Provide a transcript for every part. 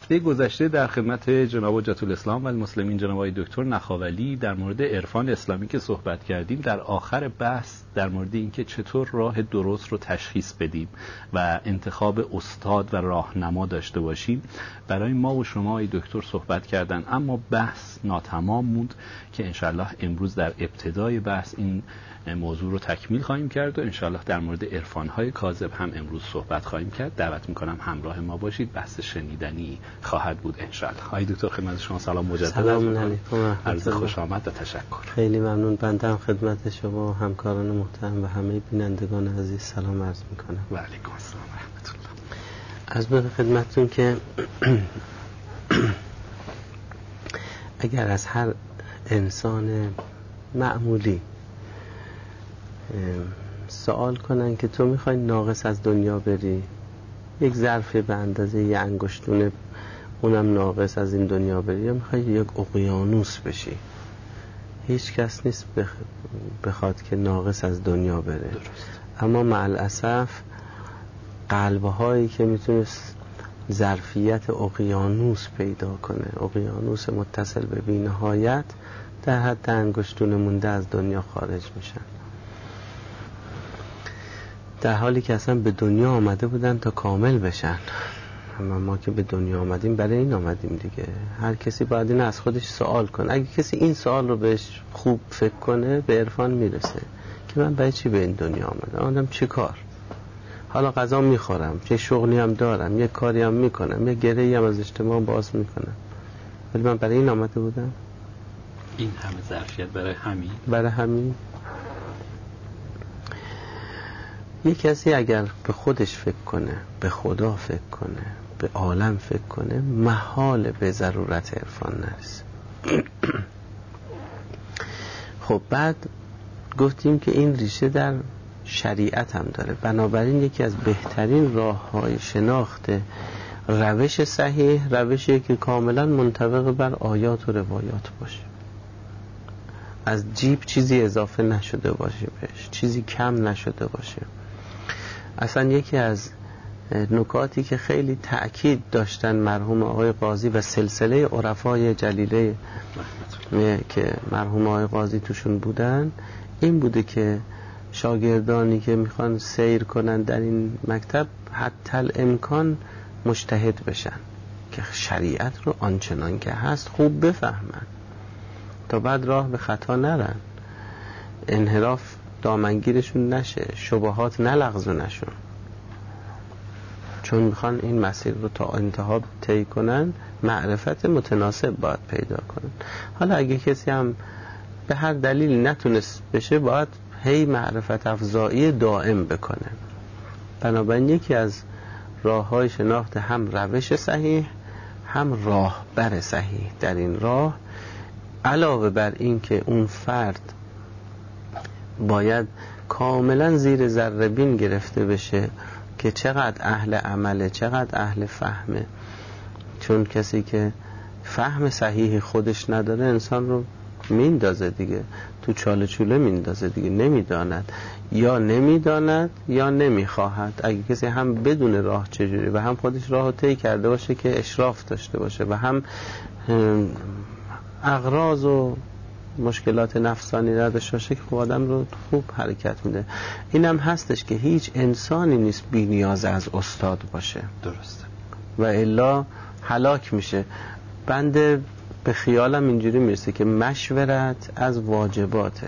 هفته گذشته در خدمت جناب حجت الاسلام و المسلمین جناب آقای دکتر نخاولی در مورد عرفان اسلامی که صحبت کردیم، در آخر بحث در مورد اینکه چطور راه درست رو تشخیص بدیم و انتخاب استاد و راهنما داشته باشیم برای ما و شما آقای دکتر صحبت کردن، اما بحث ناتمام موند که انشالله امروز در ابتدای بحث این موضوع رو تکمیل خواهیم کرد و انشالله در مورد عرفان‌های کاذب هم امروز صحبت خواهیم کرد. دعوت میکنم همراه ما باشید، بحث شنیدنی خواهد بود انشالله. آقای دکتر خدمت شما سلام مجدد. سلام علیکم، عرض خوش آمد و تشکر. خیلی ممنون. بنده هم خدمت شما و همکاران محترم و همه بینندگان عزیز سلام عرض میکنم. و علیکم السلام و رحمت الله. عرض به خدمتتون که اگر از هر انسان معمولی سوال کنن که تو میخوای ناقص از دنیا بری، یک ظرف به اندازه یه انگشتونه اونم ناقص از این دنیا بری، یا میخوای یک اقیانوس بشی، هیچ کس نیست بخواد که ناقص از دنیا بره. درست. اما مع الاسف قلبهایی که میتونست ظرفیت اقیانوس پیدا کنه، اقیانوس متصل به بی‌نهایت، در حد انگشتونه مونده از دنیا خارج میشن، در حالی که اصلا به دنیا آمده بودن تا کامل بشن. اما ما که به دنیا آمدیم برای این آمدیم دیگه. هر کسی باید این از خودش سوال کنه. اگه کسی این سوال رو بهش خوب فکر کنه به عرفان میرسه که من برای چی به این دنیا آمدم، آمدم چی کار، حالا غذا میخورم، چه شغلی هم دارم، یه کاری هم میکنم، یه گره‌ای هم از اجتماع باز میکنم، ولی من برای این آمده بودم. این همه ظرفیت برای همین یک کسی اگر به خودش فکر کنه، به خدا فکر کنه، به عالم فکر کنه، محال به ضرورت عرفان نرسه. خب بعد گفتیم که این ریشه در شریعت هم داره، بنابراین یکی از بهترین راه‌های شناخت روش صحیح روشی که کاملا منطبق بر آیات و روایات باشه، از جیب چیزی اضافه نشده باشه بهش، چیزی کم نشده باشه. اصلا یکی از نکاتی که خیلی تأکید داشتن مرحوم آقای قاضی و سلسله عرفای جلیله که مرحوم آقای قاضی توشون بودن این بوده که شاگردانی که میخوان سیر کنن در این مکتب حتی الامکان مجتهد بشن که شریعت رو آنچنان که هست خوب بفهمن تا بعد راه به خطا نرن، انحراف دامنگیرشون نشه، شبهات نلغزونشون، چون میخوان این مسیر رو تا انتها طی کنن معرفت متناسب باید پیدا کنن. حالا اگه کسی هم به هر دلیلی نتونست بشه باید هی معرفت افزایی دائم بکنه. بنابراین یکی از راه‌های شناخت هم روش صحیح هم راهبر صحیح در این راه، علاوه بر این که اون فرد باید کاملا زیر ذره بین گرفته بشه که چقدر اهل عمله، چقدر اهل فهمه، چون کسی که فهم صحیح خودش نداره انسان رو میندازه دیگه، تو چاله چوله میندازه دیگه، نمیداند یا نمیداند یا نمیخواهد. اگه کسی هم بدون راه چجوری و هم خودش راه رو طی کرده باشه که اشراف داشته باشه و هم اغراض و مشکلات نفسانی نداشته باشه که آدم رو خوب حرکت میده. اینم هستش که هیچ انسانی نیست بی نیاز از استاد باشه، درسته، و الا هلاک میشه. بنده به خیالم اینجوری میرسه که مشورت از واجباته.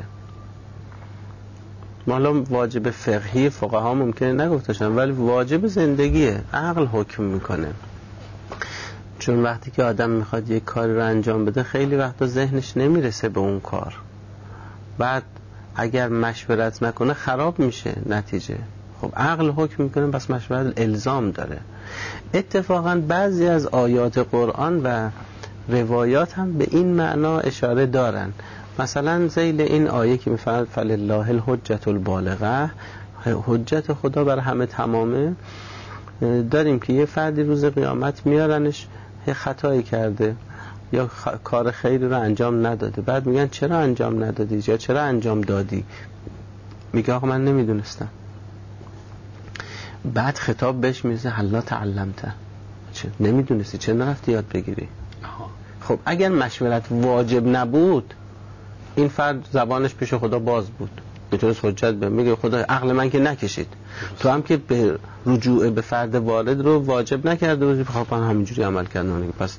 حالا واجب فقهی فقها ممکنه نگفتشن، ولی واجب زندگیه، عقل حکم میکنه. چون وقتی که آدم میخواد یک کاری رو انجام بده خیلی وقتا ذهنش نمیرسه به اون کار، بعد اگر مشورت نکنه خراب میشه نتیجه. خب عقل حکم میکنه، بس مشورت الزام داره. اتفاقا بعضی از آیات قرآن و روایات هم به این معنا اشاره دارن. مثلا ذیل این آیه که میفرماید فلله الحجة البالغه، حجت خدا بر همه تمامه، داریم که یه فردی روز قیامت میارنش یه خطایی کرده یا کار خیری رو انجام نداده، بعد میگن چرا انجام ندادی یا چرا انجام دادی، میگه آقا من نمیدونستم. بعد خطاب بهش میرسه هلا تعلمته، چه نمیدونستی؟ چه نرفتی یاد بگیری؟ خب اگر مشورت واجب نبود، این فرد زبانش پیش خدا باز بود، میتونست حجت به میگه خدا عقل من که نکشید، تو هم که به رجوع به فرد والد رو واجب نکرده بودی، خب من همینجوری عمل کردم، پس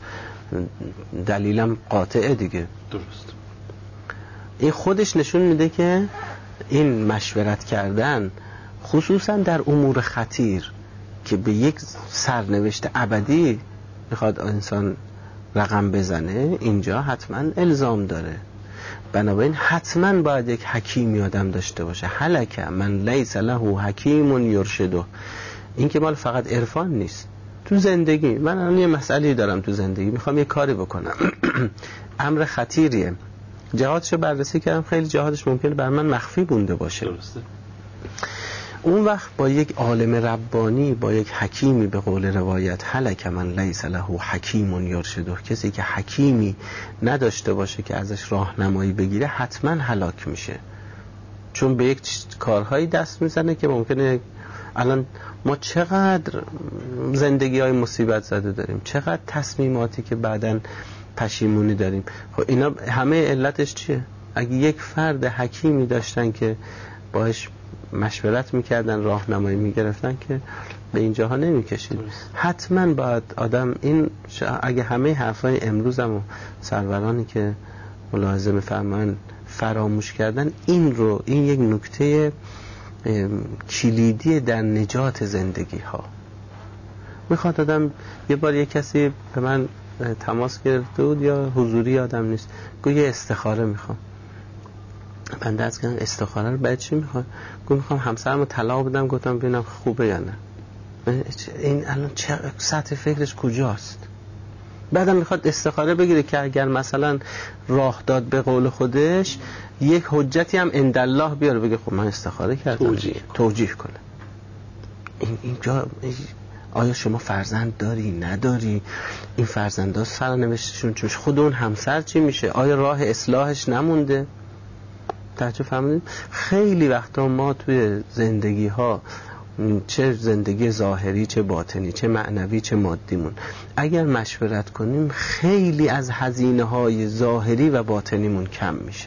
دلیلم قاطعه دیگه. درست. این خودش نشون میده که این مشورت کردن خصوصا در امور خطیر که به یک سرنوشت ابدی میخواد انسان رقم بزنه، اینجا حتما الزام داره. بنابراین حتما باید یک حکیمی آدم داشته باشه. هلک من لیس له حکیم یرشده. این که مال فقط عرفان نیست، تو زندگی. من الان یه مسئله دارم تو زندگی، میخوام یه کاری بکنم امر خطیریه، جهاتشو بررسی کردم، خیلی جهاتش ممکنه بر من مخفی بونده باشه. درسته. اون وقت با یک عالم ربانی، با یک حکیمی، به قول روایت هلک من لیس له حکیم یرشده، کسی که حکیمی نداشته باشه که ازش راهنمایی بگیره حتما هلاک میشه، چون به یک کارهایی دست میزنه که ممکنه. الان ما چقدر زندگی های مصیبت زده داریم، چقدر تصمیماتی که بعداً پشیمونی داریم. خب اینا همه علتش چیه؟ اگه یک فرد حکیمی داشتن که باهاش مشورت میکردن، راهنمایی میگرفتن، که به اینجاها نمیکشید. حتما باید آدم این اگه همه حرفای امروزم و سرورانی که ملاحظه میفرمان فراموش کردن، این یک نکته کلیدی در نجات زندگی ها. میخواد آدم، یه بار یک کسی به من تماس گرفته بود، یا حضوری آدم نیست، گفت یه استخاره میخوام. من دست کردم استخاره رو بعد چی میخوام؟ گفت میخوام همسرمو طلاق بدم. گفتم ببینم خوبه یا نه. این الان چه سطح فکرش کجاست؟ بعدم میخواد استخاره بگیره که اگر مثلا راه داد به قول خودش یک حجتی هم عندالله بیاره، بگه خب من استخاره کردم، توجیه کنه. اینجا آیا شما فرزند داری نداری؟ این فرزندا سرنوشتشون چی میشه؟ خود اون همسر چی میشه؟ آیا راه اصلاحش نمونده؟ توجه فرمودید؟ خیلی وقتا ما توی زندگی ها، چه زندگی ظاهری چه باطنی، چه معنوی چه مادیمون، اگر مشورت کنیم خیلی از هزینه های ظاهری و باطنیمون کم میشه.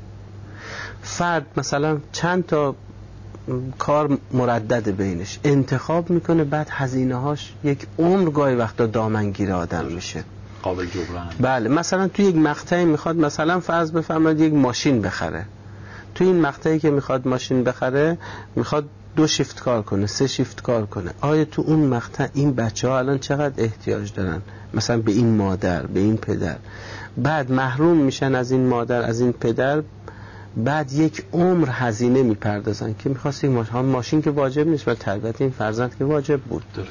فرد مثلا چند تا کار مردد بینش انتخاب میکنه، بعد هزینه هاش یک عمر گاهی وقتا دامنگیر آدم میشه، قابل جبران. بله. مثلا توی یک مقطعی میخواد مثلا فرض بفرمایید یک ماشین بخره، توی این مقطعی که میخواد ماشین بخره میخواد 2 شیفت کار کنه، 3 شیفت کار کنه. آیا تو اون مقطع این بچه ها الان چقدر احتیاج دارن مثلا به این مادر، به این پدر؟ بعد محروم میشن از این مادر، از این پدر، بعد یک عمر هزینه میپردازن که میخواستی ماشین که واجب نیست، ولی تربیت این فرزند که واجب بود. درست.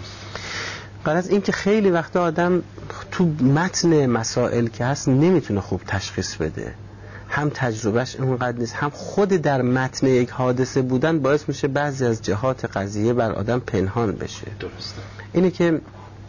برای از این که خیلی وقتا آدم تو متن مسائل که هست نمیتونه خوب تشخیص بده، هم تجربهش اونقدر نیست، هم خود در متن یک حادثه بودن باعث میشه بعضی از جهات قضیه بر آدم پنهان بشه. درسته. اینه که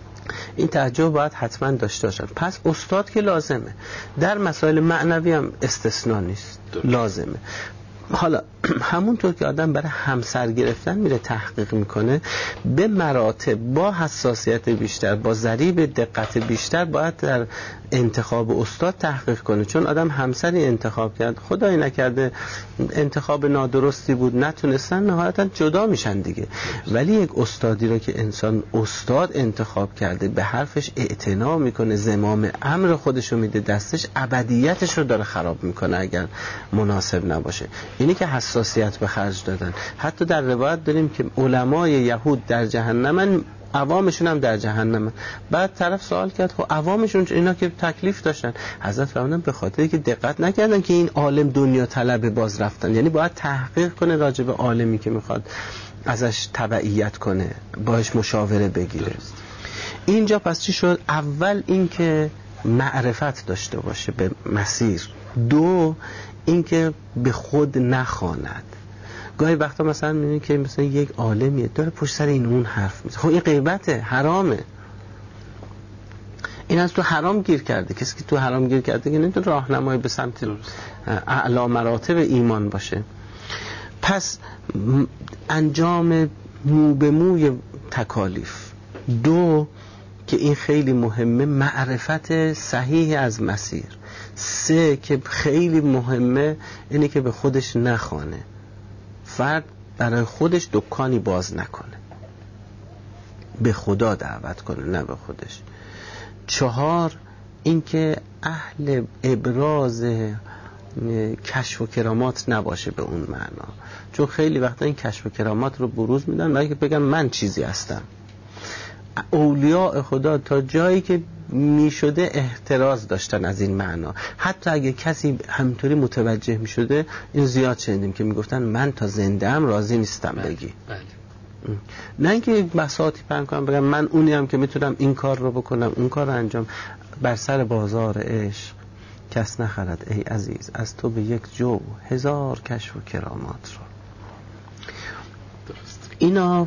این توجه باید حتما داشته باشن. پس استاد که لازمه، در مسائل معنوی هم استثناء نیست، لازمه. حالا همونطور که آدم برای همسر گرفتن میره تحقیق میکنه، به مراتب با حساسیت بیشتر، با ضریب دقت بیشتر باید در انتخاب استاد تحقیق کنه. چون آدم همسری انتخاب کرد، خدای نکرده انتخاب نادرستی بود، نتونستن، نهایتا جدا میشن دیگه. ولی یک استادی رو که انسان استاد انتخاب کرده، به حرفش اعتنا میکنه، زمام امر خودشو میده دستش، ابدیتش رو داره خراب میکنه اگر مناسب نباشه. اینی که حساسیت به خرج دادن. حتی در روایت داریم که علمای یهود در جهنمن، عوامشون هم در جهنمن. بعد طرف سوال کرد خب عوامشون اینا که تکلیف داشتن؟ حضرت فرمودن به خاطری که دقت نکردن که این عالم دنیا طلب باز رفتن. یعنی باید تحقیق کنه راجع به عالمی که میخواد ازش تبعیت کنه، باهاش مشاوره بگیره. اینجا پس چی شد؟ اول این که معرفت داشته باشه به مسیر، 2 اینکه به خود نخواند. گاهی وقتا مثلا میبینی که مثلا یک عالمیه داره پشت سر این اون حرف میزنه، خب این غیبته، حرامه، این از تو حرام گیر کرده. کسی که تو حرام گیر کرده که نمیتونه راهنمایی به سمت اعلی مراتب ایمان باشه. پس انجام مو به موی تکالیف. 2 که این خیلی مهمه، معرفت صحیح از مسیر. 3 که خیلی مهمه اینه که به خودش نخوانه، فرد برای خودش دکانی باز نکنه، به خدا دعوت کنه نه به خودش. 4 این که اهل ابراز کشف و کرامات نباشه به اون معنا، چون خیلی وقتا این کشف و کرامات رو بروز میدن برای که بگن من چیزی هستم. اولیاء خدا تا جایی که میشده احتراز داشتن از این معنا، حتی اگه کسی همینطوری متوجه میشده، این زیاد شنیدیم که میگفتن من تا زنده ام راضی نیستم بگی. نه اینکه بساطی پهن کنم بگم من اونی هم که میتونم این کار رو بکنم اون کار رو انجام. بر سر بازار عشق کس نخرد ای عزیز از تو به یک جو 1000 کشف و کرامات رو. درست. اینا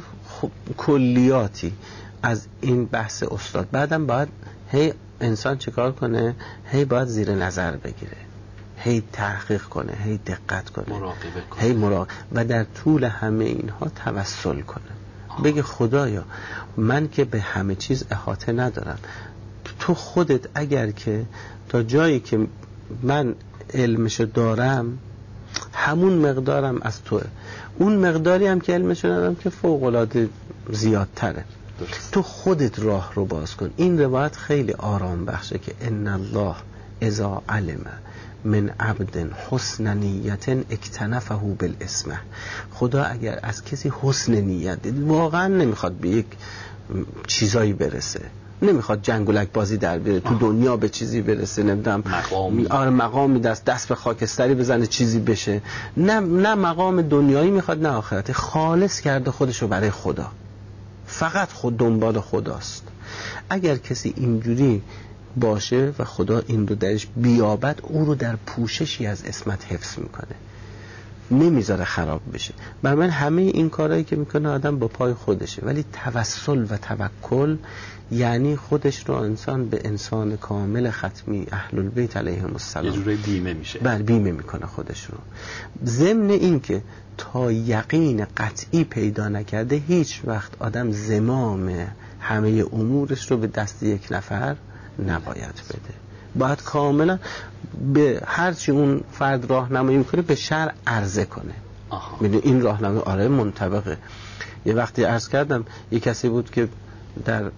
کلیاتی از این بحث استاد. بعدم باید هی انسان چیکار کنه؟ هی باید زیر نظر بگیره، هی تحقیق کنه، هی دقت کنه، مراقبه کنه، هی و در طول همه اینها توسل کنه. بگه خدایا من که به همه چیز احاطه ندارم، تو خودت اگر که تا جایی که من علمشو دارم همون مقدارم از توه، اون مقداری هم که علمشو ندارم که فوق‌العاده زیادتره. تو خودت راه رو باز کن. این روایت خیلی آرام بخشه که ان الله اذا علم من عبد حسن نیت اکتنفه بالاسمه. خدا اگر از کسی حسن نیت دید، واقعا نمیخواد به یک چیزایی برسه، نمیخواد جنگولک بازی در بیاره تو دنیا به چیزی برسه، نمیدونم مقامی دست به خاکستری بزنه چیزی بشه، نه مقام دنیایی میخواد نه آخرت. خالص کرده خودشو برای خدا، فقط خود دنبال خداست. اگر کسی اینجوری باشه و خدا این رو درش بیابد، او رو در پوششی از عصمت حفظ میکنه، نمیذاره خراب بشه. برای من همه این کارهایی که میکنه آدم با پای خودشه، ولی توسل و توکل یعنی خودش رو انسان به انسان کامل ختمی اهل البیت علیهم السلام یه جوری بیمه میشه. بیمه میکنه خودش رو. ضمن این که تا یقین قطعی پیدا نکرده هیچ وقت آدم زمام همه امورش رو به دست یک نفر نباید بده. باید کاملا به هرچی اون فرد راهنمایی میکنه به شرع عرضه کنه. میدونی این راهنمایی آره منطبقه. یه وقتی عرض کردم یه کسی بود که در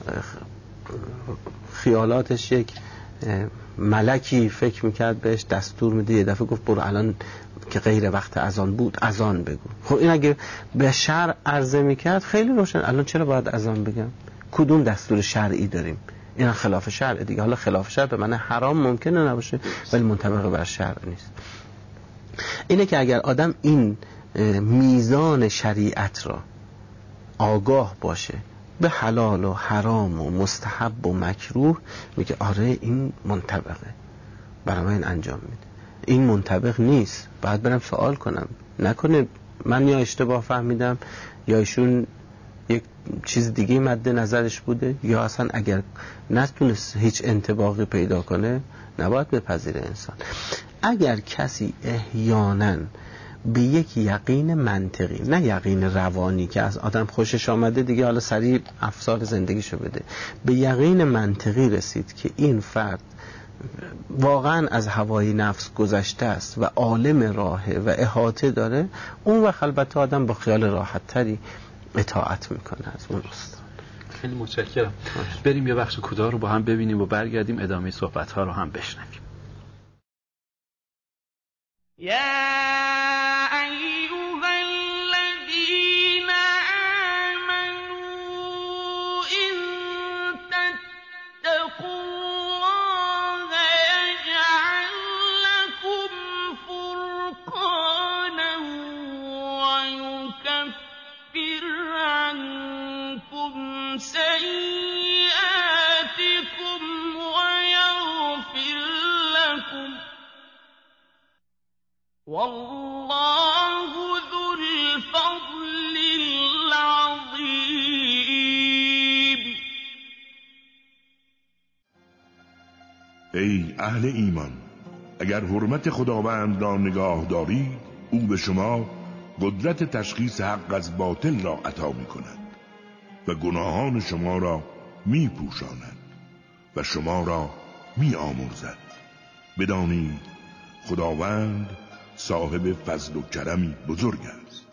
خیالاتش یک ملکی فکر میکرد بهش دستور میده، یه دفعه گفت برو الان که غیر وقت اذان بود اذان بگو. خب این اگه به شرع عرضه میکرد خیلی روشن، الان چرا باید اذان بگم؟ کدوم دستور شرعی داریم؟ این خلاف شرع دیگه. حالا خلاف شرع به معنی حرام ممکنه نباشه ولی منطبق بر شرع نیست. اینه که اگر آدم این میزان شریعت را آگاه باشه به حلال و حرام و مستحب و مکروه، میگه آره این منطبقه، برای من انجام میده. این منطبق نیست، باید برم سوال کنم، نکنه من یا اشتباه فهمیدم یا ایشون یک چیز دیگه مد نظرش بوده، یا اصلا اگر نتونست هیچ انطباقی پیدا کنه نباید بپذیره انسان. اگر کسی احیانا به یک یقین منطقی، نه یقین روانی که از آدم خوشش آمده دیگه حالا سریع افسار زندگیشو بده، به یقین منطقی رسید که این فرد واقعا از هوای نفس گذشته است و عالم راهه و احاطه داره، اون وقت البته آدم با خیال راحت تری اطاعت میکنه از اون استاد. خیلی متشکرم. بریم یه بخش کوتاه رو با هم ببینیم و برگردیم ادامه صحبت ها رو هم بشنویم. والله ذو الفضل العظیم. ای اهل ایمان، اگر حرمت خداوند را نگاه دارید، او به شما قدرت تشخیص حق از باطل را عطا می کند و گناهان شما را می پوشاند و شما را می آمرزد. بدانید خداوند صاحب فضل و کرمی بزرگ است.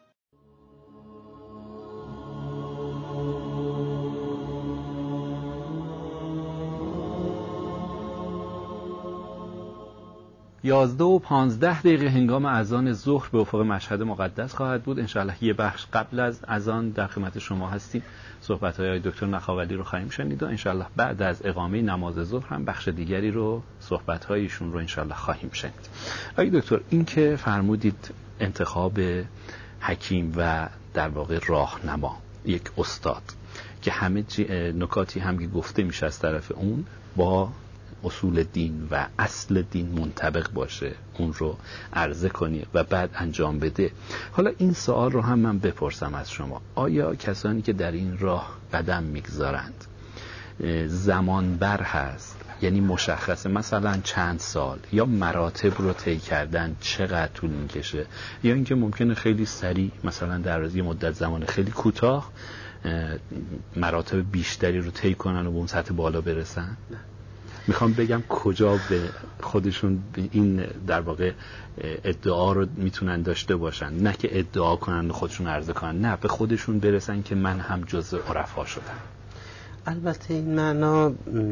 یازده و 15 دقیقه هنگام اذان ظهر به افق مشهد مقدس خواهد بود. انشاءالله یه بخش قبل از اذان در خدمت شما هستیم. صحبت‌های دکتر نخاولی رو خواهیم شنید و انشاءالله بعد از اقامه نماز ظهر هم بخش دیگری رو صحبت‌هایشون رو انشاءالله خواهیم شنید. آقای دکتر، این که فرمودید انتخاب حکیم و در واقع راهنما، یک استاد که همه نکاتی هم که گفته میشه از طرف اون با اصول دین و اصل دین منطبق باشه، اون رو عرضه کنی و بعد انجام بده. حالا این سوال رو هم من بپرسم از شما: آیا کسانی که در این راه قدم میگذارند زمان بر هست؟ یعنی مشخصه مثلا چند سال یا مراتب رو طی کردن چقدر طول میکشه، یا اینکه ممکنه خیلی سریع مثلا در یه مدت زمان خیلی کوتاه مراتب بیشتری رو طی کنن و به اون سطح بالا برسن؟ میخوام بگم کجا به خودشون این در واقع ادعا رو میتونن داشته باشن، نه که ادعا کنن و خودشون عرضه کنن، نه به خودشون برسن که من هم جزء عرفا شدم. البته این معنا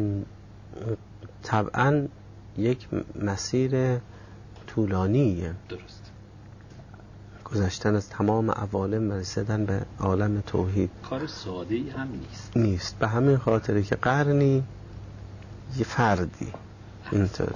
طبعا یک مسیر طولانیه. درست. گذشتن از تمام عوالم و رسیدن به عالم توحید کار ساده‌ای هم نیست. به همین خاطره که قرنی یه فردی اینطوری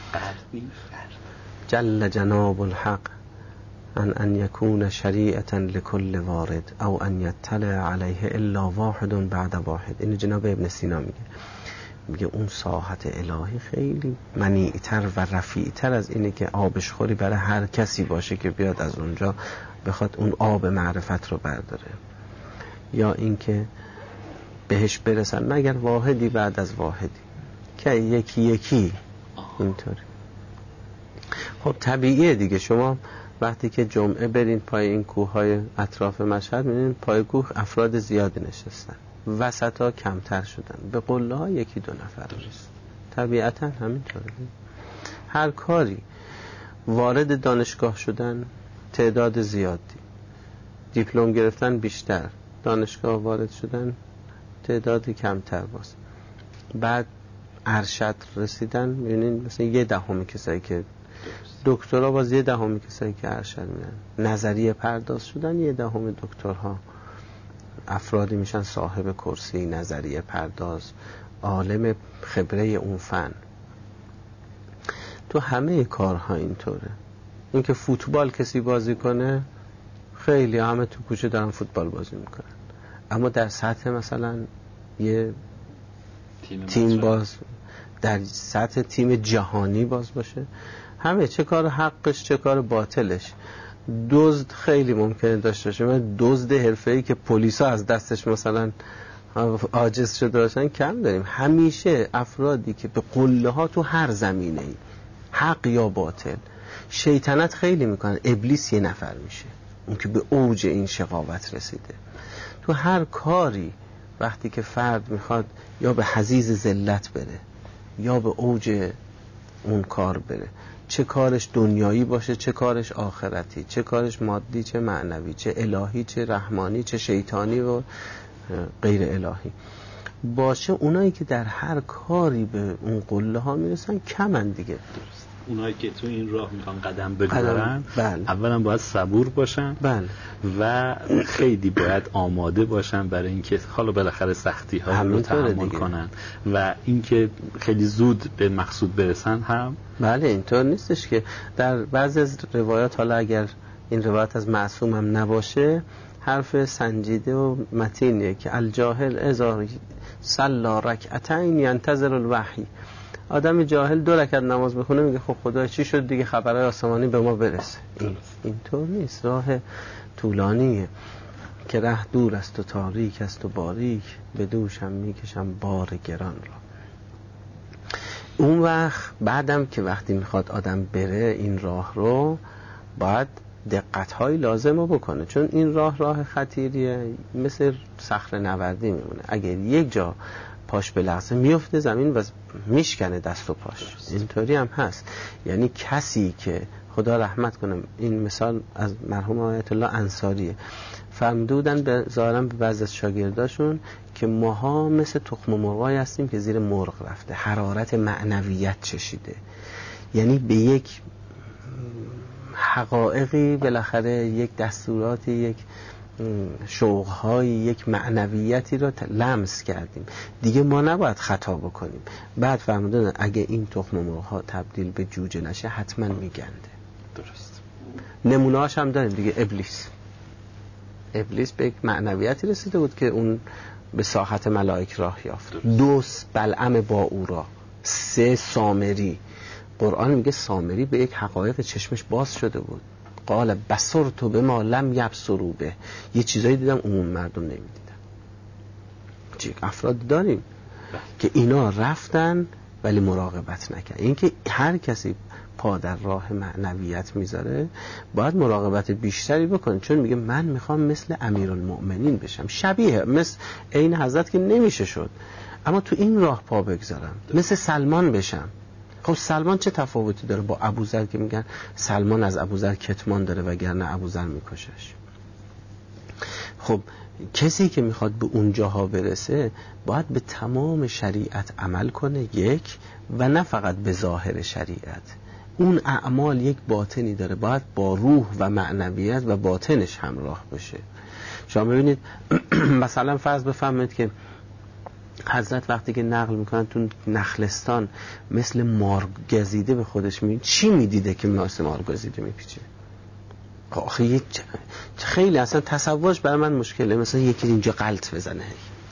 جل جناب الحق ان یکون شریعتا لكل وارد او ان یطلع علیه الا واحد بعد واحد. این جناب ابن سینا میگه اون ساحت الهی خیلی منیعتر و رفیعتر از اینه که آبش خوری برای هر کسی باشه که بیاد از اونجا بخواد اون آب معرفت رو برداره، یا اینکه بهش برسن مگر واحدی بعد از واحدی که یکی یکی اینطوری. خب طبیعیه دیگه. شما وقتی که جمعه برین پای این کوههای اطراف مشهد میبینید پای کوه افراد زیادی نشستن، وسط ها کمتر شدن، به قله ها یکی دو نفر نیست. طبیعتا همینطوره. هر کاری وارد دانشگاه شدن تعداد زیادی، دیپلم گرفتن بیشتر، دانشگاه وارد شدن تعدادی کمتر باز، بعد ارشد رسیدن میبینین مثلا 1/10 کسایی که دکترا، باز 1/10 کسایی که ارشد میرن، نظریه پرداز شدن 1/10 دکترها افرادی میشن صاحب کرسی نظریه پرداز، عالم خبره اون فن. تو همه کارها اینطوره. این که فوتبال کسی بازی کنه، خیلی همه تو کوچه دارن فوتبال بازی میکنن، اما در سطح مثلا یه تیم باز، در سطح تیم جهانی باز باشه، همه چه کار حقش چه کار باطلش. دزد خیلی ممکنه داشته باشه، من دزد حرفه‌ای که پلیسا از دستش مثلا عاجز شده باشن کم داریم. همیشه افرادی که به قله ها تو هر زمینه‌ای، حق یا باطل، شیطنت خیلی میکنن. ابلیس یه نفر میشه، اون که به اوج این شقاوت رسیده. تو هر کاری وقتی که فرد میخواد یا به حضیض ذلت بره یا به اوج اون کار بره، چه کارش دنیایی باشه چه کارش آخرتی، چه کارش مادی چه معنوی، چه الهی چه رحمانی چه شیطانی و غیر الهی باشه، اونایی که در هر کاری به اون قله ها میرسن کمن دیگه. درست. اونایی که تو این راه میخوان قدم بگذارن، بله. اولا باید صبور باشن، بله. و خیلی باید آماده باشن برای اینکه حالا بالاخره سختی ها رو تحمل کنن و اینکه خیلی زود به مقصود برسن هم. بله اینطور نیستش که در بعضی از روایات، حالا اگر این روایت از معصوم هم نباشه، حرف سنجیده و متینه که الجاهل اذا صلی رکعتین ینتظر الوحی. آدم جاهل 2 رکعت نماز بخونه میگه خب خدا چی شد دیگه، خبرهای آسمانی به ما برسه. اینطور نیست. راه طولانیه که ره دور است و تاریک است و باریک، به دوشم میکشم بار گران را. اون وقت بعدم که وقتی میخواد آدم بره این راه رو، باید دقت‌های لازم رو بکنه، چون این راه خطیریه، مثل صخره نوردی میمونه. اگر یک جا پاش به لحظه میفته زمین و میشکنه دست و پاش. اینطوری هم هست. یعنی کسی که خدا رحمت کنه، این مثال از مرحوم آیت الله انصاریه، فرمودن به ظاهرا به بعضی از شاگرداشون که ماها مثل تخم مرغای هستیم که زیر مرغ رفته، حرارت معنویت چشیده. یعنی به یک حقایقی بالاخره، یک دستوراتی، یک شوق‌های، یک معنویتی رو لمس کردیم، دیگه ما نباید خطا بکنیم. بعد فرمودن اگه این تخم مرغ‌ها تبدیل به جوجه نشه حتما میگنده. درست. نمونه‌اش هم داریم دیگه. ابلیس به یک معنویتی رسیده بود که اون به ساحت ملائک راه یافت. 2 بلعم باورا، 3 سامری. قرآن میگه سامری به یک حقایق چشمش باز شده بود. قال بصرت بما لم یبصروا به. یه چیزایی دیدم عموم مردم نمیدیدن. افراد داریم که اینا رفتن ولی مراقبت نکردن. اینکه هر کسی پا در راه معنویت میذاره باید مراقبت بیشتری بکنه، چون میگه من میخوام مثل امیرالمؤمنین بشم، شبیه مثل عین حضرت که نمیشه شد، اما تو این راه پا بگذارم، مثل سلمان بشم. خب سلمان چه تفاوتی داره با ابوذر که میگن سلمان از ابوذر کتمان داره وگرنه ابوذر میکشش؟ خب کسی که میخواد به اون جاها برسه باید به تمام شریعت عمل کنه، یک، و نه فقط به ظاهر شریعت. اون اعمال یک باطنی داره، باید با روح و معنویت و باطنش همراه باشه. شما ببینید مثلا فرض بفرمایید که حضرت وقتی که نقل میکنن تو نخلستان مثل مار گزیده به خودش میبینید، چی میدیده که مثل مار گزیده میپیچه؟ آخه خیلی اصلا تصورش برای من مشکله. مثلا یکی اینجا غلط بزنه،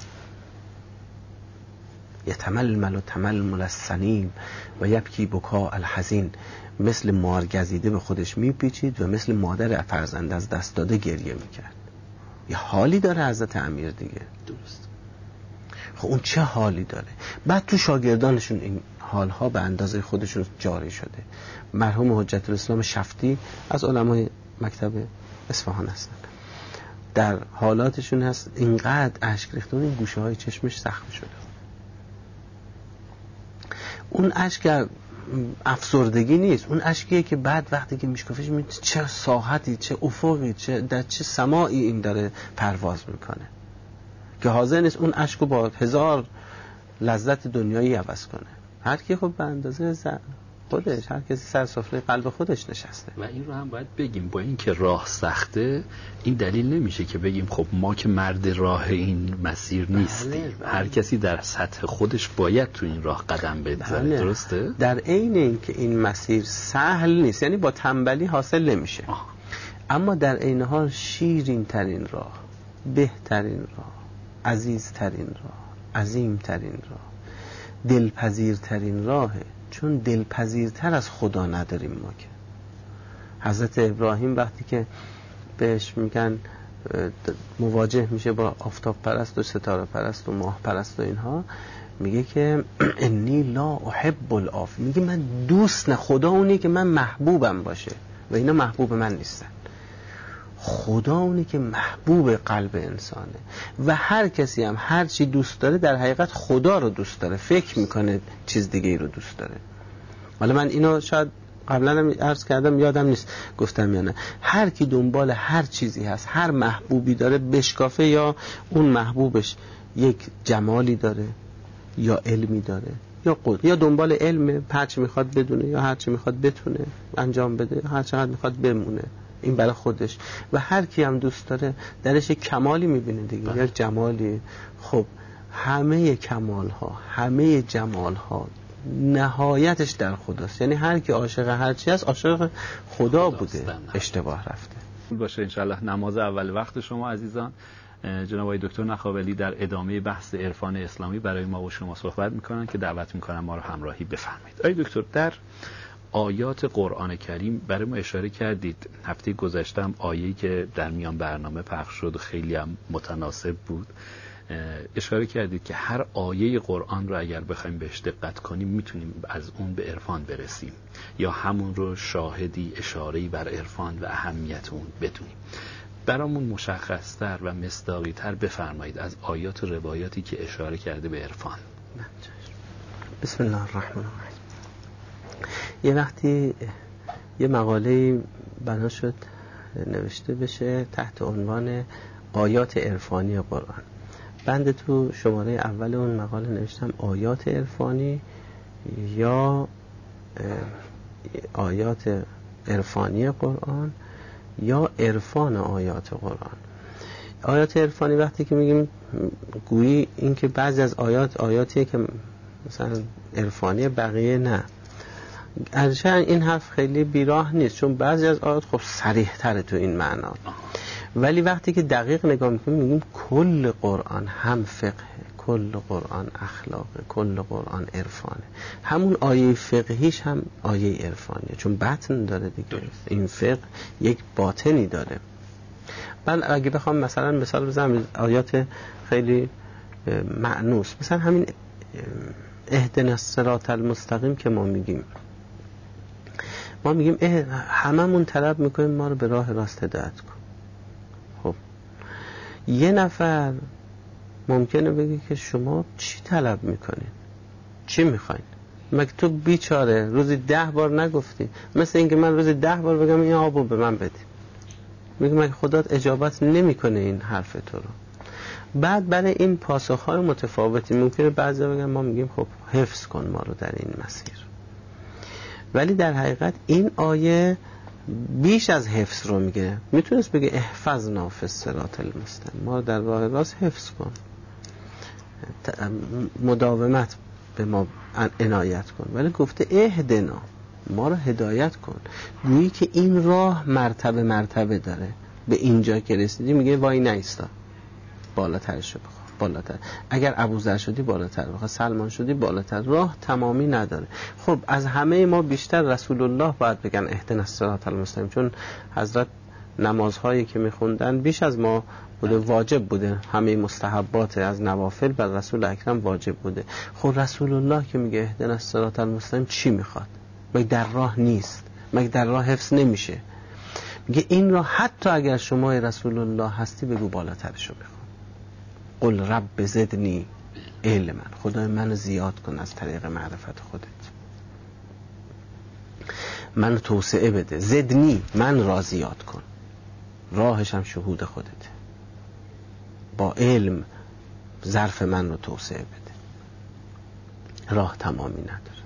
یتململ و تململ السنیم و یبکی بکا الحزین، مثل مار گزیده به خودش میپیچید و مثل مادر فرزند از دست داده گریه میکرد. یه حالی داره حضرت امیر دیگه. درست. خب اون چه حالی داره؟ بعد تو شاگردانشون این حالها به اندازه خودشون جاری شده. مرحوم حجت الاسلام شفتی از علمای مکتب اصفهان هستن، در حالاتشون هست اینقدر اشک ریختن این گوشه های چشمش زخم شده. اون اشک افسردگی نیست، اون اشکیه که بعد وقتی که میشکافش میبینید چه ساحتی، چه افقی، در چه سماعی این داره پرواز میکنه که حاضر نیست اون اشکو با 1000 لذت دنیایی عوض کنه. هر کی خب به اندازه خودش، هر کسی سر سفره قلب خودش نشسته. و این رو هم باید بگیم، با این که راه سخته این دلیل نمیشه که بگیم خب ما که مرد راه این مسیر نیستیم. هر کسی در سطح خودش باید تو این راه قدم بگذاره. درسته؟ در عین این که این مسیر سهل نیست، یعنی با تنبلی حاصل نمیشه، اما در عین حال شیرین ترین راه، بهترین راه، عزیزترین راه، عظیمترین راه، دلپذیرترین راهه. چون دلپذیرتر از خدا نداریم ما که. حضرت ابراهیم وقتی که بهش میگن مواجه میشه با آفتاب پرست و ستاره پرست و ماه پرست و اینها، میگه که انی لا احب العاف، میگه من دوست نه، خدا اونی که من محبوبم باشه و اینا محبوب من نیستن. خدا اونی که محبوب قلب انسانه و هر کسی هم هر چی دوست داره در حقیقت خدا رو دوست داره، فکر میکنه چیز دیگه ای رو دوست داره. حالا من اینو شاید قبلا هم عرض کردم، یادم نیست گفتم یا نه، هر کی دنبال هر چیزی هست، هر محبوبی داره بشکافه، یا اون محبوبش یک جمالی داره یا علمی داره یا یا دنبال علم، هرچی میخواد بدونه یا هرچی میخواد بتونه انجام بده، هر چقدر میخواد بمونه، این برای خودش. و هر کی هم دوست داره درش یک کمالی میبینه دیگه، یک جمالی. خب همه کمال ها، همه جمال ها نهایتش در خداست. یعنی هر کی عاشق هر چی هست عاشق خدا بوده، اشتباه رفته. باشه انشالله. نماز اول وقت شما عزیزان. جناب آقای دکتر نخاولی در ادامه بحث عرفان اسلامی برای ما و شما صحبت میکنن که دعوت میکنم ما رو همراهی بفرمایید. آقای دکتر، در آیات قرآن کریم برای ما اشاره کردید. هفته گذشته هم آیه‌ای که در میان برنامه پخش شد خیلی هم متناسب بود، اشاره کردید که هر آیه قرآن رو اگر بخوایم بهش دقت کنیم میتونیم از اون به عرفان برسیم یا همون رو شاهدی اشاره‌ای بر عرفان و اهمیت اون بدونیم. برامون مشخص‌تر و مصداقی‌تر بفرمایید از آیات و روایاتی که اشاره کرده به عرفان. بسم الله الرحمن الرحیم. یه وقتی یه مقاله بنا شد نوشته بشه تحت عنوان آیات عرفانی قرآن. بنده تو شماره اول اون مقاله نوشتم آیات عرفانی یا آیات عرفانی قرآن یا عرفان آیات قرآن. آیات عرفانی وقتی که میگیم گویی این که بعضی از آیاتیه که مثلا عرفانی بقیه نه. البته این حرف خیلی بیراه نیست چون بعضی از آیات خب صریح تره تو این معنا، ولی وقتی که دقیق نگاه میکنیم میگیم کل قرآن هم فقه، کل قرآن اخلاق، کل قرآن عرفانه. همون آیه فقهیش هم آیه عرفانیه چون باطن داره دیگه. این فقه یک باطنی داره. من اگه بخوام مثلا مثال بزنم آیات خیلی معنوس، مثلا همین اهدنا الصراط المستقیم که ما میگیم هممون طلب میکنیم ما رو به راه راست هدایت کن. خب یه نفر ممکنه بگه که شما چی طلب میکنین؟ چی میخواین؟ مگه تو بیچاره روزی 10 بار نگفتی؟ مثل اینکه من روزی 10 بار بگم این آبو به من بدی. میگه مگه خدات اجابت نمیکنه این حرف تو رو؟ بعد برای این پاسخهای متفاوتی ممکنه بعضی بگن ما میگیم خب حفظ کن ما رو در این مسیر، ولی در حقیقت این آیه بیش از حفظ رو میگه. میتونست بگه احفظنا فی الصراط المستقیم، ما رو در راه راست حفظ کن، مداومت به ما عنایت کن، ولی گفته اهدنا، ما رو هدایت کن. گویی که این راه مرتبه مرتبه داره. به اینجا که رسیدی میگه وای نایستا، بالاترش بخواه، بالاتر. اگر ابوذر شدی بالاتر بخواه، سلمان شدی بالاتر. راه تمامی نداره. خب از همه ما بیشتر رسول الله باید بگن اهدنا الصراط المستقیم، چون حضرت نمازهایی که میخوندن بیش از ما بوده، واجب بوده. همه مستحبات از نوافل بر رسول اکرم واجب بوده. خب رسول الله که میگه اهدنا الصراط المستقیم چی میخواد؟ مگه در راه نیست؟ مگه در راه حفظ نمیشه؟ میگه این را حتی اگر شما رسول الله هستی بگو بالاترشو بخواه. قل رب زدنی علما، خدای منو زیاد کن از طریق معرفت خودت، منو توسعه بده. زدنی، من را زیاد کن. راهش هم شهود خودت، با علم ظرف من رو توسعه بده. راه تمامی نداره.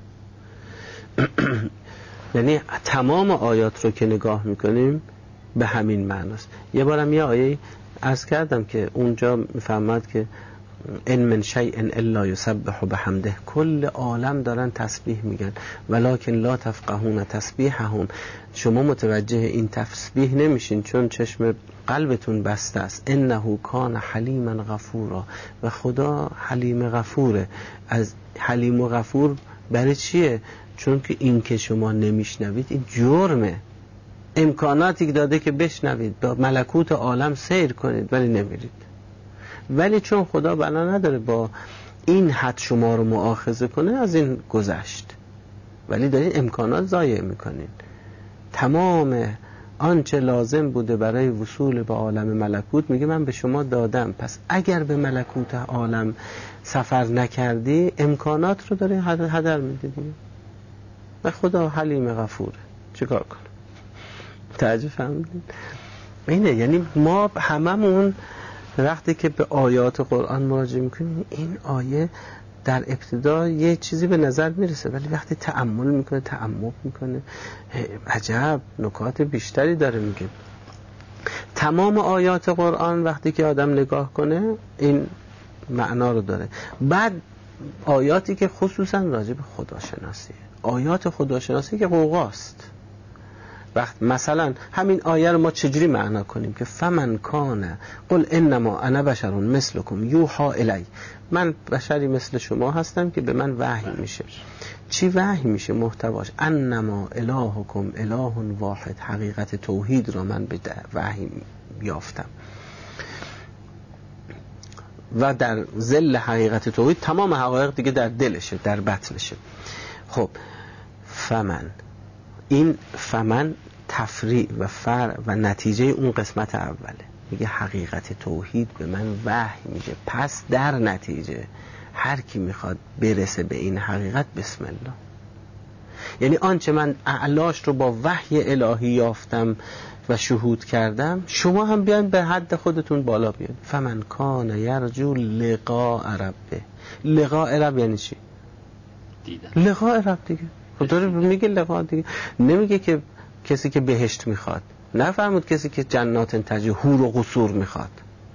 یعنی تمام آیات رو که نگاه میکنیم به همین معناست. یه بارم یه آیه عرض کردم که اونجا میفهمد که ان من شیء الا یسبح بحمده، کل عالم دارن تسبیح میگن ولکن لا تفقهون تسبیحهم، شما متوجه این تسبیح نمیشین چون چشم قلبتون بسته است. انه کان حلیما غفورا، و خدا حلیم غفوره. از حلیم و غفور برای چیه؟ چون که این که شما نمیشنوید این جرمه. امکاناتی داده که بشنوید، با ملکوت عالم سیر کنید ولی نمیرید. ولی چون خدا بنا نداره با این حد شما رو مؤاخذه کنه، از این گذشت، ولی دارین امکانات ضایع میکنین. تمام آنچه لازم بوده برای وصول به عالم ملکوت میگه من به شما دادم، پس اگر به ملکوت عالم سفر نکردی امکانات رو داری هدر میدی دیگه. و خدا حلیم غفوره، چیکار کنه؟ تعجب فهمیدین؟ اینه. یعنی ما هممون وقتی که به آیات قرآن مراجعه میکنیم این آیه در ابتدا یه چیزی به نظر میرسه، ولی وقتی تأمل میکنه، تعمق میکنه، عجب نکات بیشتری داره میگه. تمام آیات قرآن وقتی که آدم نگاه کنه این معنا رو داره. بعد آیاتی که خصوصا راجع به خداشناسیه، آیات خداشناسی که قوقاست. وقت مثلا همین آیه رو ما چجوری معنا کنیم که فمن کان قل انما انا بشر مثلکم یوحى الی، من بشری مثل شما هستم که به من وحی میشه. چی وحی میشه؟ محتواش انما الهکم اله واحد، حقیقت توحید رو من به وحی یافتم. و در ظل حقیقت توحید تمام حقایق دیگه در دلشه، در بطنشه. خب فمن تفریع و فرع و نتیجه اون قسمت اوله. میگه حقیقت توحید به من وحی میشه، پس در نتیجه هر کی میخواد برسه به این حقیقت بسم الله. یعنی آنچه من اعلاش رو با وحی الهی یافتم و شهود کردم، شما هم بیان به حد خودتون بالا بیان. فمن کان یرجو لقاء ربه. لقاء رب یعنی چی؟ دیدن لقاء رب دیگه. خب داره میگه لقاء دیگه، نمیگه که کسی که بهشت میخواد، نفرمود کسی که جنات تجری حور و قصور میخواد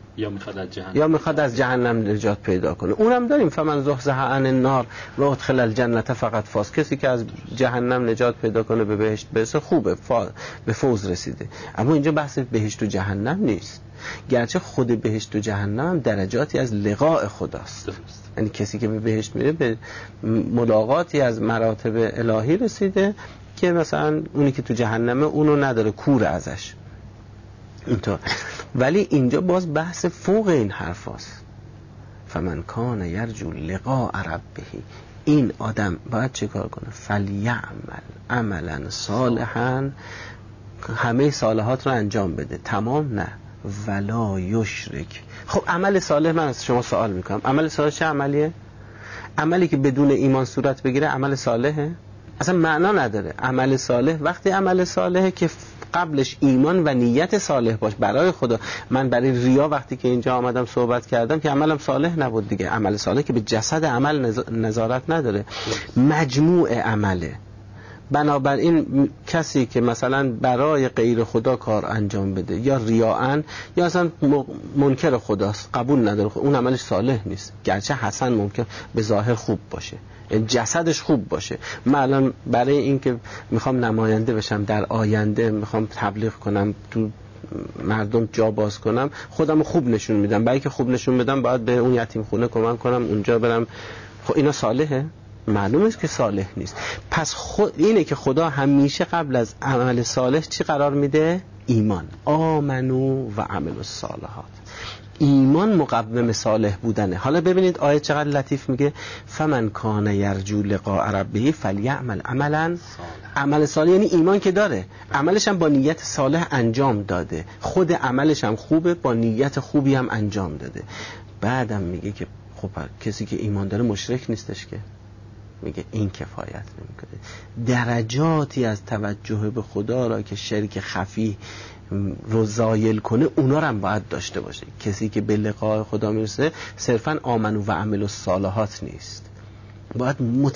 یا میخواد از جهنم نجات پیدا کنه. اونم داریم فمن زحزح عن النار و ادخل الجنه فقط فاز. کسی که از جهنم نجات پیدا کنه به بهشت برسه خوبه، به فوز رسیده. اما اینجا بحث بهشت و جهنم نیست، گرچه خود بهشت و جهنم هم درجاتی از لقاء خداست. یعنی کسی که به بهشت میره به ملاقاتی از مراتب الهی رسیده که مثلا اونی که تو جهنمه اونو نداره، کور ازش اینطور. ولی اینجا باز بحث فوق این حرف هست. فمن کان یرجو لقاء ربه، این آدم باید چه کار کنه؟ فلیعمل عملا صالحا، همه صالحات رو انجام بده. تمام نه، ولا یشرک. خب عمل صالح، من از شما سوال میکنم، عمل صالح چه عملیه؟ عملی که بدون ایمان صورت بگیره عمل صالحه؟ اصلا معنا نداره. عمل صالح وقتی عمل صالحه که قبلش ایمان و نیت صالح باش برای خدا. من برای ریا وقتی که اینجا آمدم صحبت کردم که عملم صالح نبود دیگه. عمل صالح که به جسد عمل نظارت نداره، مجموع عمله. بنابراین کسی که مثلا برای غیر خدا کار انجام بده یا ریاءن یا اصلا منکر خداست، قبول نداره، اون عملش صالح نیست. گرچه حسن ممکن به ظاهر خوب باشه، جسدش خوب باشه. من الان برای این که میخوام نماینده بشم در آینده، میخوام تبلیغ کنم، تو مردم جا باز کنم، خودمو خوب نشون میدم. برای که خوب نشون بدم باید به اون یتیم خونه کمک کنم، اونجا برم. خب اینا صالحه؟ معلومه است که صالح نیست. پس اینه که خدا همیشه قبل از عمل صالح چی قرار میده؟ ایمان. آمنو و عملوا الصالحات. ایمان مقوم صالح بودنه. حالا ببینید آیه چقدر لطیف میگه فمن کان یرجو لقاء ربه فلیعمل عملا عمل صالح. یعنی ایمان که داره، عملش هم با نیت صالح انجام داده، خود عملش هم خوبه، با نیت خوبی هم انجام داده. بعدم میگه که خب کسی که ایمان داره مشرک نیستش که، میگه این کفایت نمیکنه. درجاتی از توجه به خدا را که شرک خفی رو زایل کنه اونا رو هم باید داشته باشه. کسی که به لقاء خدا میرسه صرفا آمنو و عملوا الصالحات نیست، باید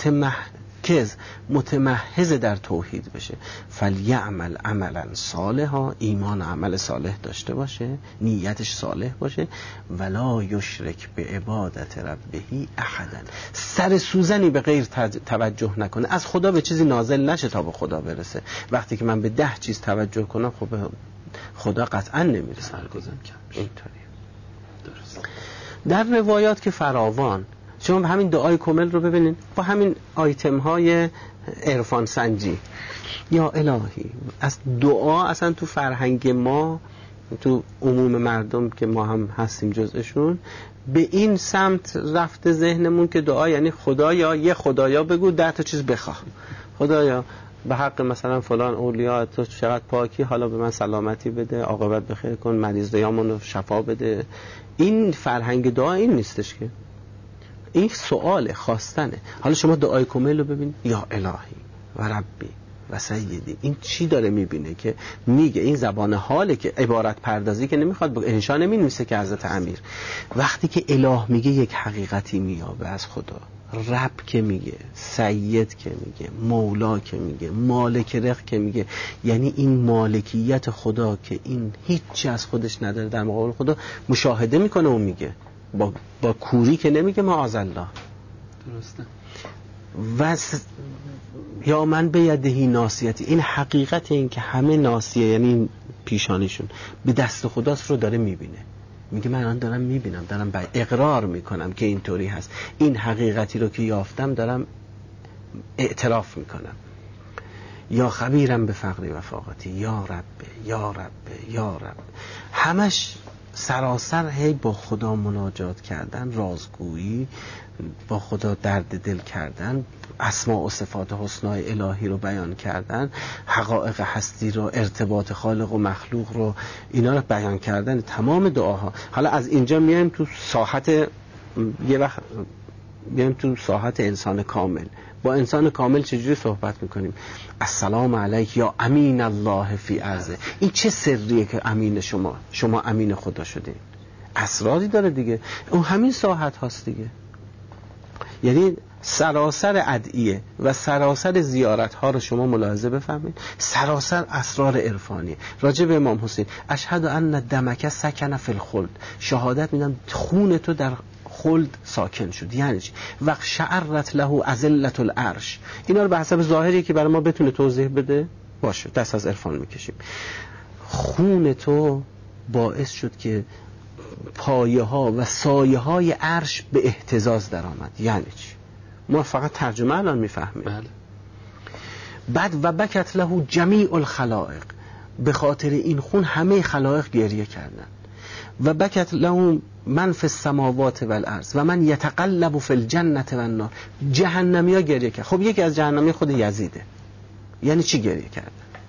متمحض در توحید بشه. فلیعمل عملا صالحا، ایمان و عمل صالح داشته باشه، نیتش صالح باشه. ولا یشرک به عبادت ربه احدا، سر سوزنی به غیر توجه نکنه، از خدا به چیزی نازل نشه تا به خدا برسه. وقتی که من به 10 چیز توجه کنم خب خدا قطعا نمیرسه. اینطوری درست. در روایات که فراوان، شما همین دعای کامل رو ببینید با همین آیتم های عرفان سنجی. یا الهی، از دعا اصلا تو فرهنگ ما، تو عموم مردم که ما هم هستیم جزءشون، به این سمت رفته ذهنمون که دعا یعنی خدایا یه خدایا بگو 10 تا چیز بخواه. خدایا به حق مثلا فلان اولیاء تو چقدر پاکی، حالا به من سلامتی بده، عاقبت بخیر کن، مریض دیامونو شفا بده. این فرهنگ دعا این نیستش که، این سؤال خواستنه. حالا شما دعای کامل رو ببین، یا الهی و ربی و سیدی، این چی داره میبینه که میگه؟ این زبان حاله که عبارت پردازی که نمیخواد انشا نمینویسه که حضرت امیر وقتی که اله میگه یک حقیقتی میابه از خدا، رب که میگه، سید که میگه، مولا که میگه، مالک رزق که میگه، یعنی این مالکیت خدا که این هیچی از خودش نداره در مقابل خدا مشاهده میکنه و میگه، با کوری که نمیگه معاذالله. درسته. و یا من به یدهی ناصیتی، این حقیقت این که همه ناصیه یعنی پیشانیشون به دست خداست رو داره میبینه. میگه من الان دارم میبینم، دارم اقرار میکنم که اینطوری هست، این حقیقتی رو که یافتم دارم اعتراف میکنم. یا خبیرم به فقری و فاقتی، یا رب یا رب یا رب. همش سراسر هی با خدا مناجات کردن، رازگویی، با خدا درد دل کردن، اسماء و صفات حسنای الهی رو بیان کردن، حقایق هستی رو، ارتباط خالق و مخلوق رو، اینا رو بیان کردن، تمام دعاها. حالا از اینجا میایم تو ساحت، یه وقت میایم تو ساحت انسان کامل. با انسان کامل چجوری صحبت میکنیم؟ السلام علیک یا امین الله فی ارضه. این چه سریه که امین شما امین خدا شدین؟ اسراری داره دیگه. اون همین ساحت هاست دیگه. یعنی سراسر ادعیه و سراسر زیارت ها رو شما ملاحظه بفهمید، سراسر اسرار عرفانی. راجع به امام حسین، اشهد ان دمک سکن فی الخلد، شهادت میدم خون تو در خلد ساکن شد. یعنی چی؟ وقت شعرت له ازلت العرش. اینا رو به حسب ظاهری که برای ما بتونه توضیح بده باشه، دست از عرفان میکشیم. خون تو باعث شد که پایه ها و سایه های عرش به اهتزاز در آمد. یعنی چی؟ ما فقط ترجمه الان میفهمیم. بله. بعد و بکت له جمیع الخلائق، به خاطر این خون همه خلائق گریه کردن. و بکت له من فی السماوات والارض و من یتقلب فی الجنة والنار. جهنمی ها گریه کرد. خب یکی از جهنمی خود یزیده. یعنی چی گریه کردن؟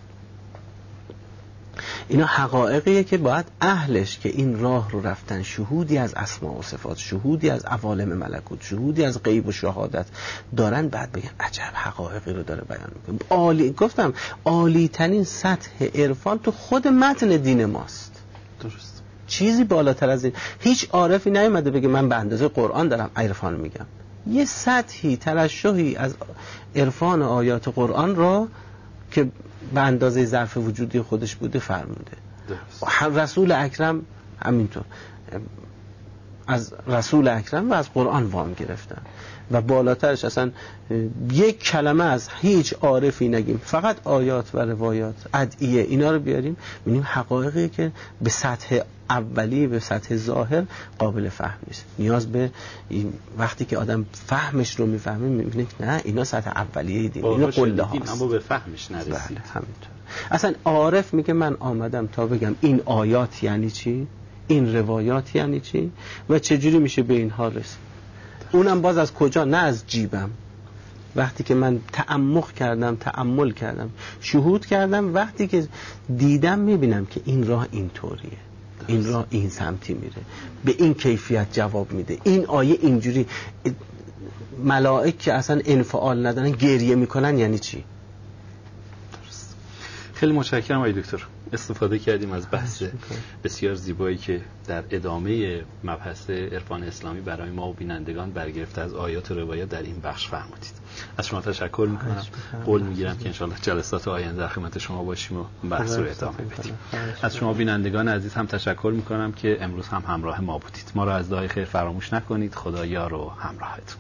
اینا حقایقیه که باید اهلش که این راه رو رفتن، شهودی از اسماء و صفات، شهودی از عوالم ملکوت، شهودی از غیب و شهادت دارن، بعد بگن عجب حقایقی رو داره بیان میکنه. عالی، گفتم عالی ترین سطح عرفان تو خود متن دین ماست. درست. چیزی بالاتر از این هیچ عارفی نیومده بگه من به اندازه قرآن دارم عرفان میگم. یه سطحی ترشحی از عرفان آیات قرآن را که به اندازه ظرف وجودی خودش بوده فرموده. رسول اکرم همینطور از رسول اکرم و از قرآن وام گرفتن و بالاترش اصلا یک کلمه از هیچ عارفی نگیم، فقط آیات و روایات ادعیه اینا رو بیاریم، ببینیم حقایقی که به سطح اولی، به سطح ظاهر قابل فهم نیست. نیاز به این وقتی که آدم فهمش رو میفهمه میبینه نه اینا سطح اولیه دین، اینا قله هاست، اما به فهمش نرسید. همینطور. اصلا عارف میگه من آمدم تا بگم این آیات یعنی چی، این روایات یعنی چی و چجوری میشه به اینها رسید. اونم باز از کجا؟ نه از جیبم. وقتی که من تعمق کردم، تأمل کردم، شهود کردم، وقتی که دیدم میبینم که این راه اینطوریه، این راه این سمتی میره، به این کیفیت جواب میده، این آیه اینجوری. ملائک که اصلا انفعال ندارن گریه میکنن یعنی چی؟ درست. خیلی متشکرم آقای دکتر. استفاده کردیم از بحث بسیار زیبایی که در ادامه مبحث عرفان اسلامی برای ما و بینندگان برگرفته از آیات و روایات در این بخش فرمودید. از شما تشکر میکنم. قول میگیرم که انشالله جلسات آینده در خدمت شما باشیم و بحث رو ادامه بدیم. از شما بینندگان عزیز هم تشکر میکنم که امروز هم همراه ما بودید. ما را از دعای خیر فراموش نکنید. خدا یار و همراهتون.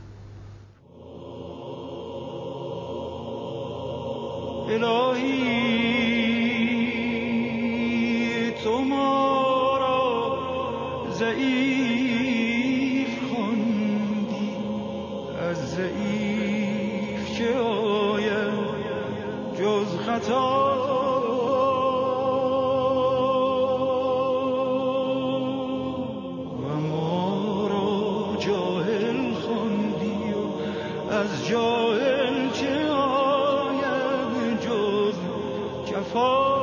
الهی تو ما را ضعیف خواندی، از ضعیف چه آید جز خطا، و ما را جاهل خواندی و از جاهل چه آید جز جفا،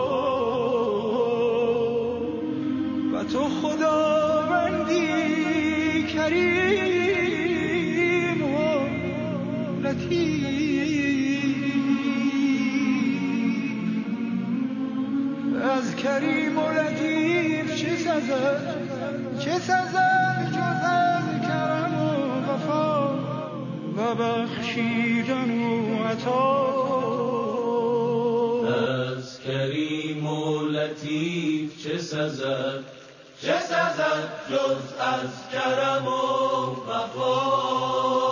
و تو خداوندی کریم و لطیف، از کریم و لطیف چه سزد جز از کرم و وفا و بخشیدن و عطا. از کریم و لطیف چه سزد جز از کرم و وفا.